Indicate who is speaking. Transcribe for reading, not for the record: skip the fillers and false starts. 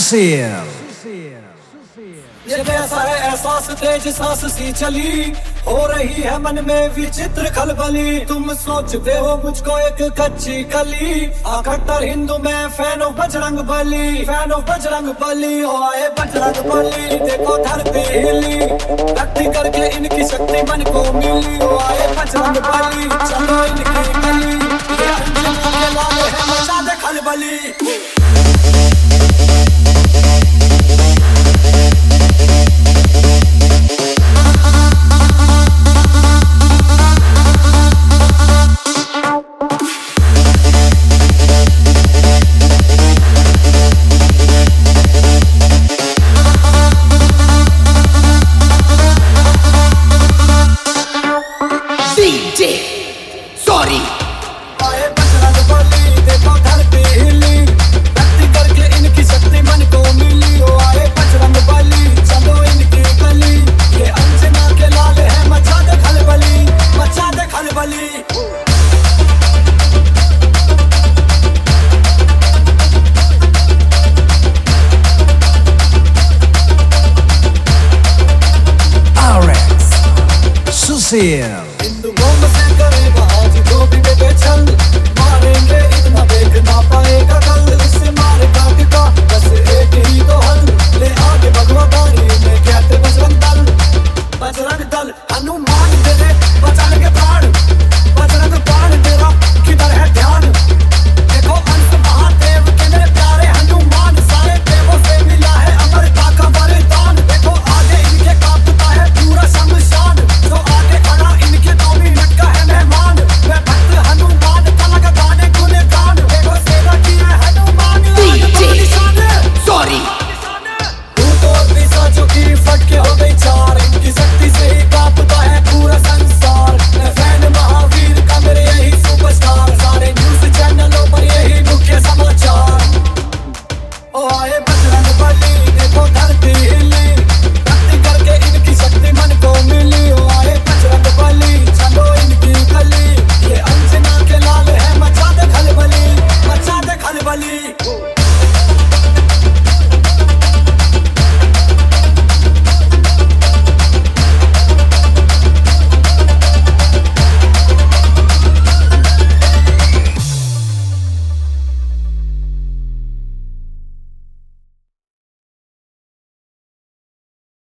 Speaker 1: सुशील।
Speaker 2: ये कैसा है एहसास, तेज सांस सी चली, हो रही है मन में विचित्र खलबली। तुम सोचते हो मुझको एक कच्ची कली, कट्टर हिंदू में fan of Bajrang Bali, fan of Bajrang Bali. ओ आए बजरंग बली, देखो धरती हिली, भक्ति करके इनकी शक्ति मन को मिली। ओ आए बजरंग बली, चलो इनकी गली, ये अंजना के लाल है मचा दे खलबली।
Speaker 1: सुशील।
Speaker 2: हिंदुओं में से करेगा आज जो भी बेचल, मारेंगे इतना देख ना पाएगा कल। इससे मारे काटका बस एक ही तो हल, ले आगे भगवा बारी में कहते बजरंग दल। बजरंग दल हनुमान तेरे बचा लेंगे प्राण, बजरंग प्राण तेरा किधर है ध्यान। देखो अंश महादेव के मेरे प्यारे हनुमान, सारे देवों से मिला है अमरता का वरदान। देखो आगे इनके कांपता है पूरा शमशान, जो आगे खड़ा इनके 2 मिनट का है मेहमान। मैं भक्त हनुमान का लगा गाने गुनगान, देखो सेवा की है हनुमान सॉरी। तू तो पिशाचों की फटके हो गई चार, इनकी